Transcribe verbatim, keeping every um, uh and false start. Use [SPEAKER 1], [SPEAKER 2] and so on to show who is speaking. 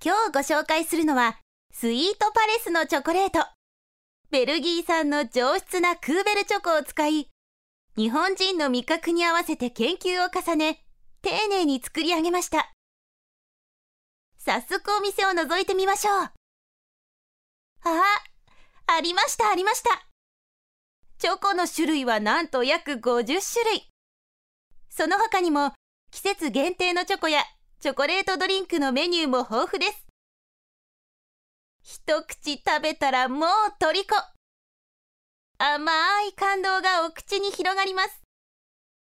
[SPEAKER 1] 今日ご紹介するのはスイートパレスのチョコレート。ベルギー産の上質なクーベルチョコを使い、日本人の味覚に合わせて研究を重ね、丁寧に作り上げました。早速お店を覗いてみましょう。あ、ありましたありました。チョコの種類はなんと約ごじゅっしゅるい。その他にも季節限定のチョコやチョコレートドリンクのメニューも豊富です。一口食べたらもう虜。甘い感動がお口に広がります。